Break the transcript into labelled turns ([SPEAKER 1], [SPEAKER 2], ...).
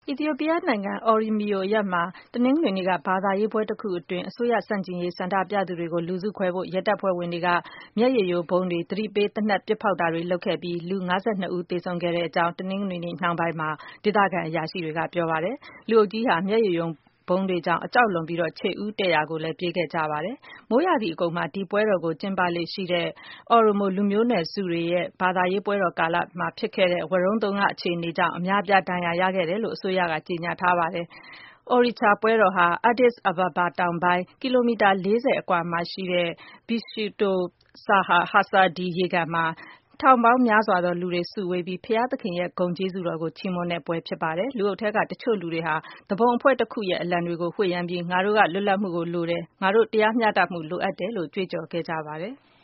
[SPEAKER 1] အီသီယိုးပီးယားနိုင်ငံ အော်ရီမီယိုအရပ်မှာ တနင်္ဂနွေနေ့က ဘာသာရေးပွဲတခုအတွင်း အစိုးရဆန့်ကျင်ရေးဆန္ဒပြသူတွေကို လူစုခွဲဖို့ ရဲတပ်ဖွဲ့ဝင်တွေက မျက်ရည်ယိုဗုံးတွေ၊ သတိပေးသေနတ်ပစ်ဖောက်တာတွေလုပ်ခဲ့ပြီး လူ ၅၂ ဦးသေဆုံးခဲ့ကြောင်း တနင်္ဂနွေနေ့နှောင်းပိုင်းမှာ ဒေသခံအရာရှိတွေက ပြောပါတယ်။ လူအုပ်ကြီးဟာ မျက်ရည်ယိုဗုံးတွေကြောင့် အကြောက်လွန်ပြီး ခြေဦးတည့်ရာကိုလည်း ပြေးခဲ့ကြပါတယ်။ မိုးရာသီအကုန်မှာ ဒီပွဲတော်ကို ကျင်းပလေ့ရှိတဲ့ အော်ရိုမိုလူမျိုးနွယ်စုတွေရဲ့ ဘာသာရေးပွဲတော်ကာလမှာဖြစ်ခဲ့တဲ့ ဝရုန်းသုန်းကားအခြေအနေကြောင့် အများအပြား ဒဏ်ရာရခဲ့တယ်လို့ အစိုးရက ကြေညာထားပါတယ်။ Orich ပွဲတော်ဟာ Addis Ababa တောင်ပိုင်း ကီလိုမီတာ 40 အကွာမှာရှိတဲ့ Bishito Hazard ရေကန်မှာ ထောင်ပေါင်းများစွာသောလူတွေ စုဝေးပြီး ဘုရားသခင်ရဲ့ ဂုဏ်ကျေးဇူးတော်ကို ချီးမွမ်းတဲ့ပွဲဖြစ်ပါတယ်။ လူအုပ်ထဲက တချို့လူတွေဟာ သူပုန်အဖွဲ့တခုရဲ့ အလံတွေကို ဝှေ့ယမ်းပြီး ငါတို့က လွတ်လပ်မှုကိုလိုတယ်၊ ငါတို့ တရားမျှတမှုလိုအပ်တယ်လို့ ကြွေးကြော်ခဲ့ကြပါတယ်။